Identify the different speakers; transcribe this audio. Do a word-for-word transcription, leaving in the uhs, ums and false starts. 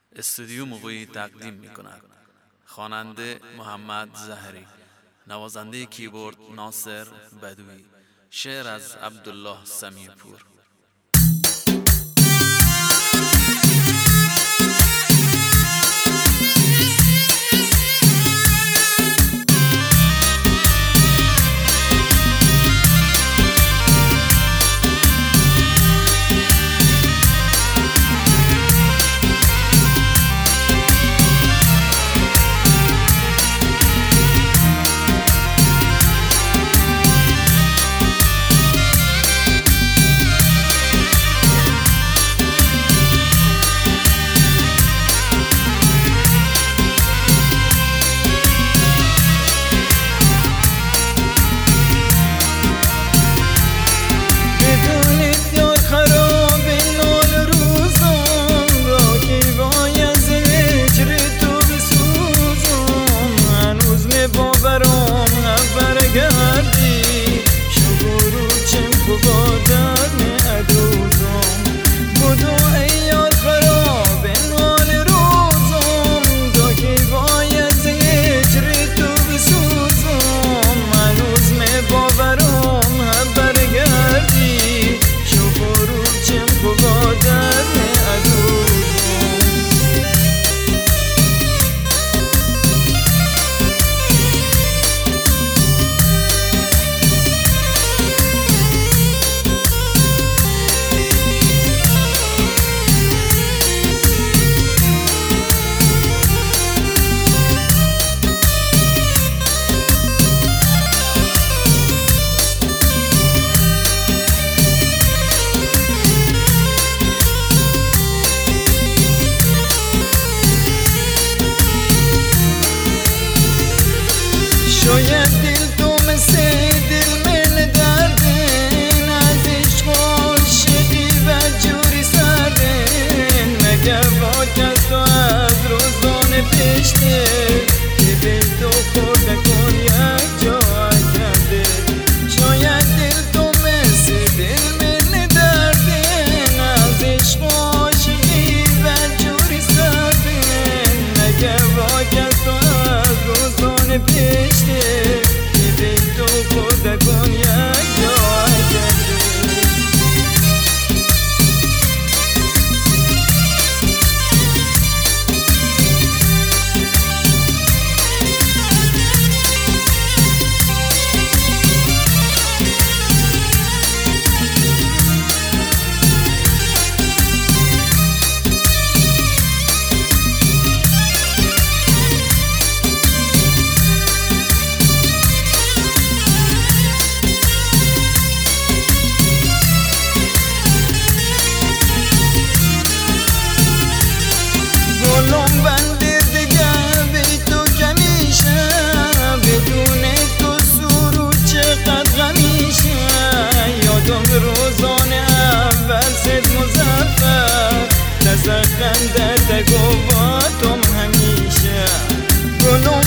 Speaker 1: استودیو مقوی تقدیم می کند. خواننده محمد زهری، نوازنده کیبورد ناصر بدوی، شعر از عبدالله سمیع‌پور.
Speaker 2: شاید دل تو مثل دل من دردن، از عشق و عاشقی و جوری سردن، مگر واک از تو از روزان پیشته که به تو خورده کن یک جا کرده. شاید دل تو مثل دل من دردن، از عشق و عاشقی و جوری سردن، مگر واک از تو از روزان پیشته کن یک جا کرده. گلم بنده دیگه به تو کمیشه، بدون تو سرو چقدر غمیشه. یادم روزان اول سید مزفر، دست خنده دگو باتم همیشه. گلم